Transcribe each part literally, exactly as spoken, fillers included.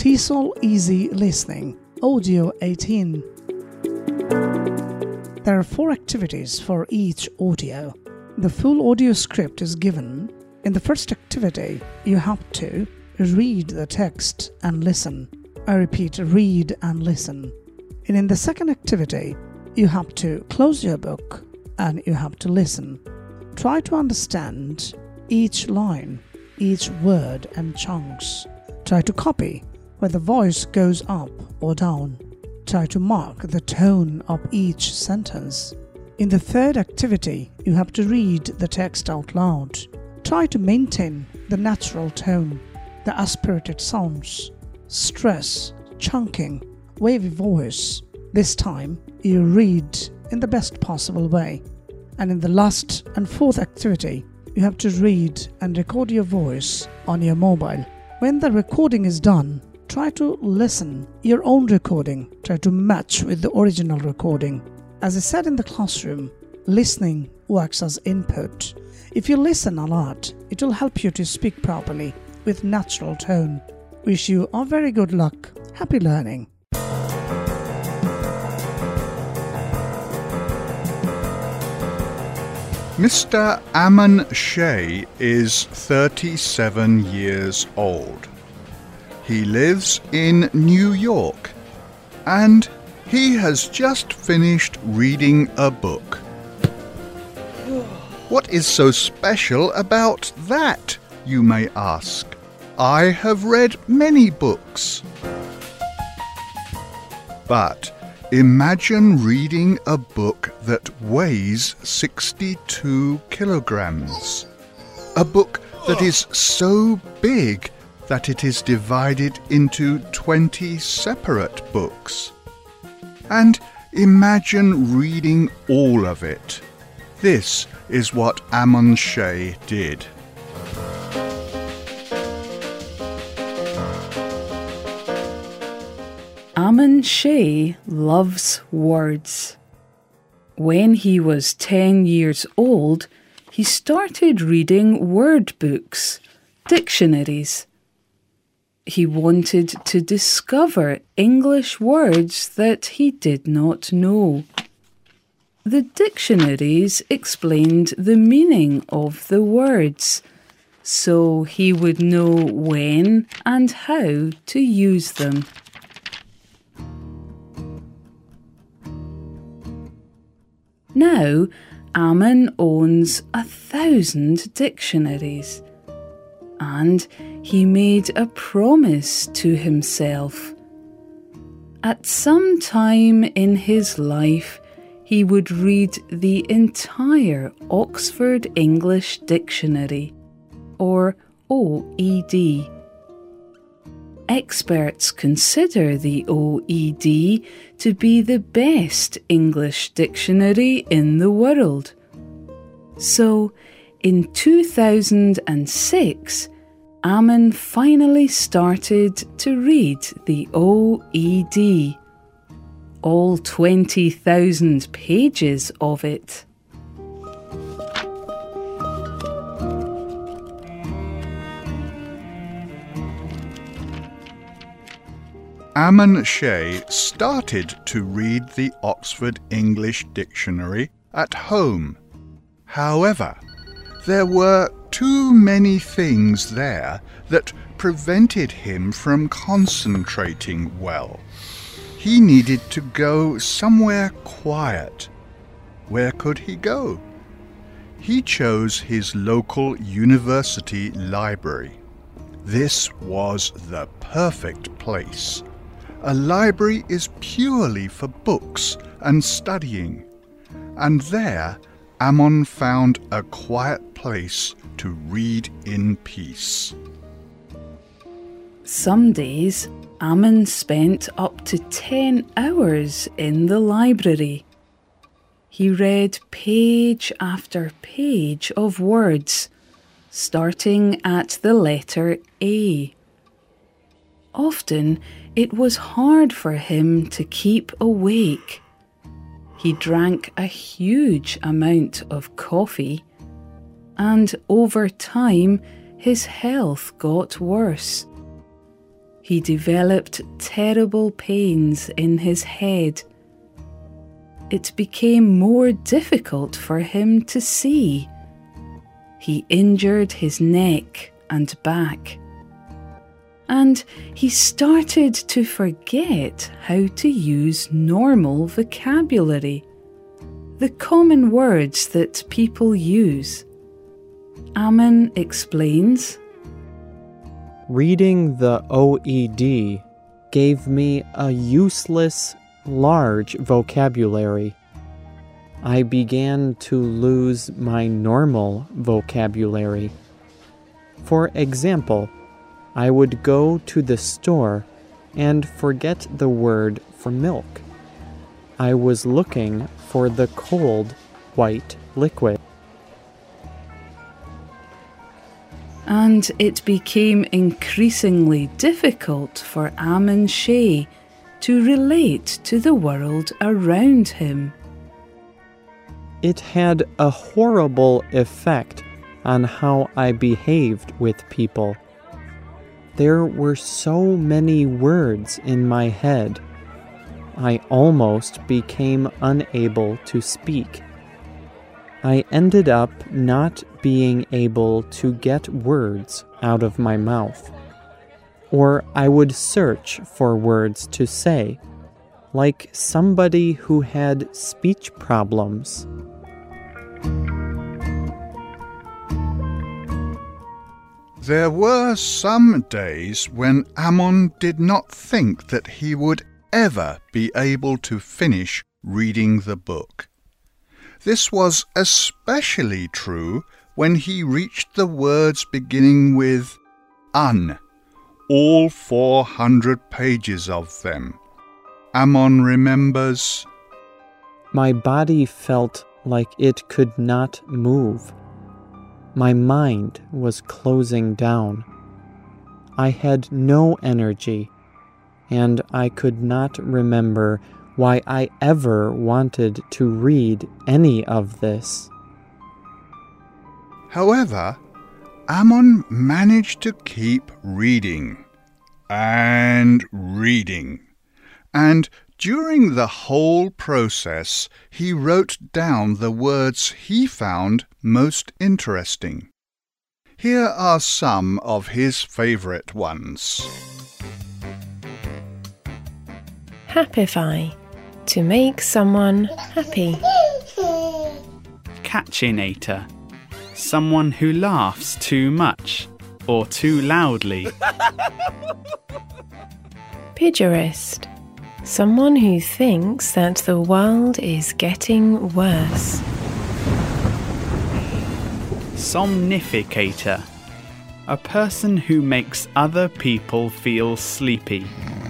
TESOL Easy Listening, Audio eighteen. There are four activities for each audio. The full audio script is given. In the first activity, you have to read the text and listen. I repeat, read and listen. And in the second activity, you have to close your book and you have to listen. Try to understand each line, each word and chunks. Try to copy where the voice goes up or down. Try to mark the tone of each sentence. In the third activity, you have to read the text out loud. Try to maintain the natural tone, the aspirated sounds, stress, chunking, wavy voice. This time, you read in the best possible way. And in the last and fourth activity, you have to read and record your voice on your mobile. When the recording is done, try to listen your own recording. Try to match with the original recording. As I said in the classroom, listening works as input. If you listen a lot, it will help you to speak properly with natural tone. Wish you a very good luck. Happy learning. Mister Ammon Shea is thirty-seven years old. He lives in New York and he has just finished reading a book. What is so special about that, you may ask? I have read many books. But imagine reading a book that weighs sixty-two kilograms. A book that is so big that it is divided into twenty separate books. And imagine reading all of it. This is what Ammon Shea did. Ammon Shea loves words. When he was ten years old, he started reading word books, dictionaries. He wanted to discover English words that he did not know. The dictionaries explained the meaning of the words, so he would know when and how to use them. Now, Ammon owns a thousand dictionaries, and he made a promise to himself. At some time in his life, he would read the entire Oxford English Dictionary, or O E D. Experts consider the O E D to be the best English dictionary in the world. So, in two thousand six, Ammon finally started to read the O E D, all twenty thousand pages of it. Ammon Shea started to read the Oxford English Dictionary at home. However, there were too many things there that prevented him from concentrating well. He needed to go somewhere quiet. Where could he go? He chose his local university library. This was the perfect place. A library is purely for books and studying, and there Ammon found a quiet place to read in peace. Some days, Ammon spent up to ten hours in the library. He read page after page of words, starting at the letter A. Often, it was hard for him to keep awake. He drank a huge amount of coffee, and over time his health got worse. he developed terrible pains in his head. It became more difficult for him to see. He injured his neck and back. And he started to forget how to use normal vocabulary, the common words that people use. Ammon explains, "Reading the O E D gave me a useless, large vocabulary. I began to lose my normal vocabulary. For example, I would go to the store and forget the word for milk. I was looking for the cold, white liquid." And it became increasingly difficult for Ammon Shea to relate to the world around him. It had a horrible effect on how I behaved with people. There were so many words in my head. I almost became unable to speak. I ended up not being able to get words out of my mouth. Or I would search for words to say, like somebody who had speech problems. There were some days when Ammon did not think that he would ever be able to finish reading the book. This was especially true when he reached the words beginning with un, all four hundred pages of them. Ammon remembers, "My body felt like it could not move. My mind was closing down. I had no energy, and I could not remember why I ever wanted to read any of this." However, Ammon managed to keep reading and reading, and during the whole process he wrote down the words he found most interesting. Here are some of his favourite ones. Happify, to make someone happy. Catchinator, someone who laughs too much or too loudly. Pigorist, someone who thinks that the world is getting worse. Somnificator, a person who makes other people feel sleepy.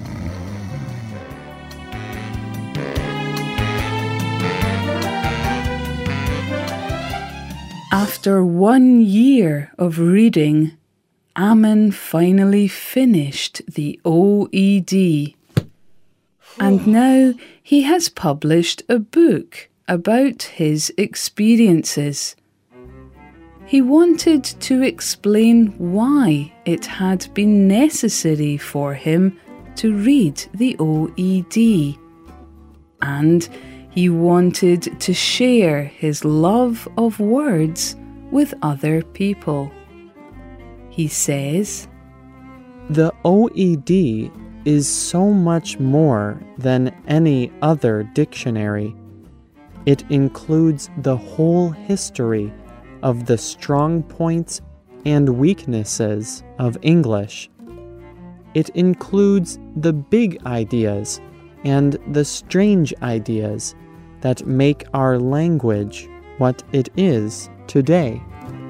After one year of reading, Ammon finally finished the O E D. And now he has published a book about his experiences. He wanted to explain why it had been necessary for him to read the O E D. And he wanted to share his love of words with other people. He says, "The O E D is so much more than any other dictionary. It includes the whole history of the strong points and weaknesses of English. It includes the big ideas and the strange ideas that make our language what it is today."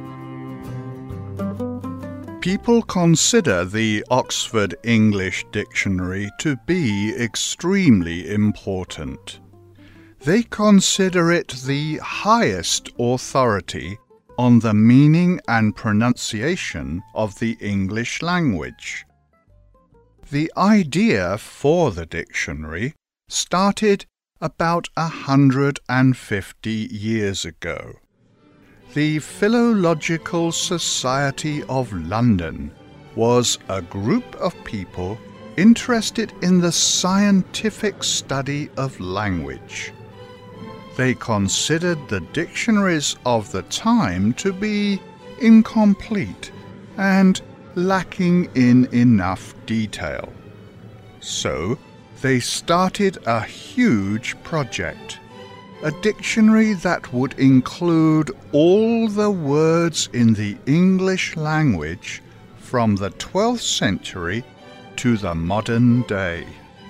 People consider the Oxford English Dictionary to be extremely important. They consider it the highest authority on the meaning and pronunciation of the English language. The idea for the dictionary started about a hundred and fifty years ago. The Philological Society of London was a group of people interested in the scientific study of language. They considered the dictionaries of the time to be incomplete and lacking in enough detail. So they started a huge project, a dictionary that would include all the words in the English language from the twelfth century to the modern day.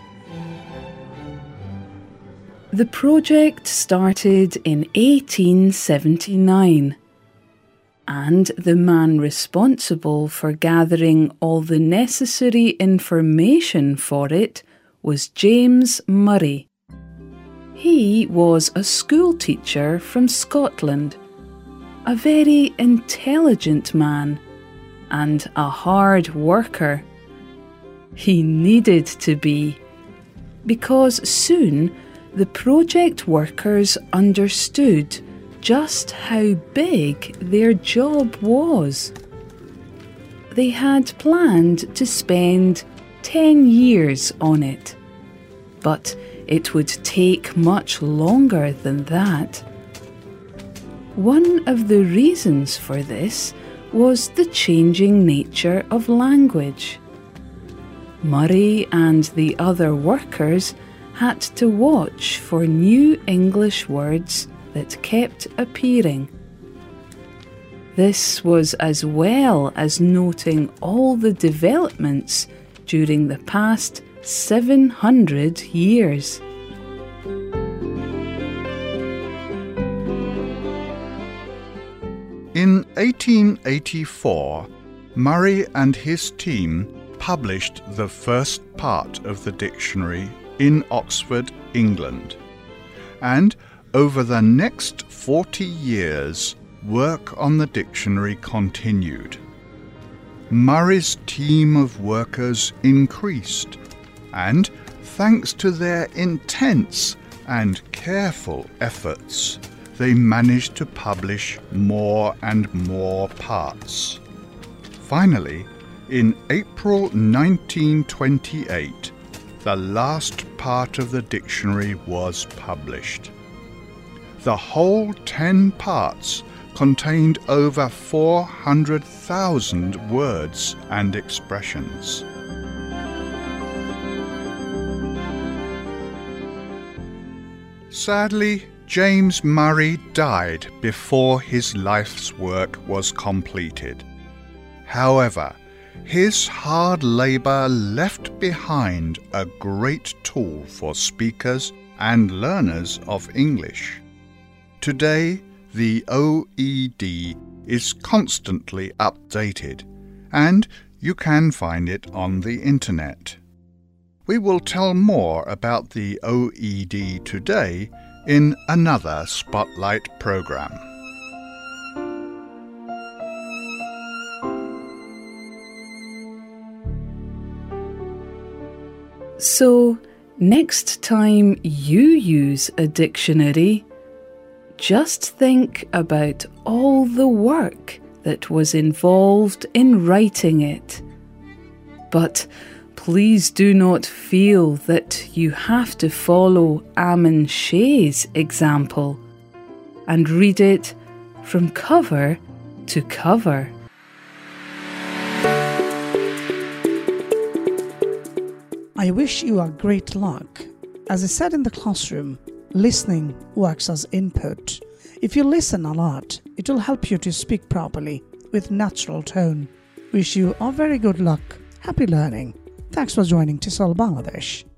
The project started in eighteen seventy-nine, and the man responsible for gathering all the necessary information for it was James Murray. He was a school teacher from Scotland, a very intelligent man and a hard worker. He needed to be, because soon the project workers understood just how big their job was. They had planned to spend ten years on it, but it would take much longer than that. One of the reasons for this was the changing nature of language. Murray and the other workers had to watch for new English words that kept appearing. This was as well as noting all the developments during the past seven hundred years. In eighteen eighty-four, Murray and his team published the first part of the dictionary in Oxford, England, and over the next forty years, work on the dictionary continued. Murray's team of workers increased, and thanks to their intense and careful efforts, they managed to publish more and more parts. Finally, in April nineteen twenty-eight, the last part of the dictionary was published. The whole ten parts contained over four hundred thousand words and expressions. Sadly, James Murray died before his life's work was completed. However, his hard labour left behind a great tool for speakers and learners of English. Today, the O E D is constantly updated, and you can find it on the internet. We will tell more about the O E D today in another Spotlight program. So, next time you use a dictionary, just think about all the work that was involved in writing it. But please do not feel that you have to follow Ammon Shea's example and read it from cover to cover. I wish you a great luck. As I said in the classroom, listening works as input. If you listen a lot, it will help you to speak properly with natural tone. Wish you a very good luck. Happy learning. Thanks for joining TESOL Bangladesh.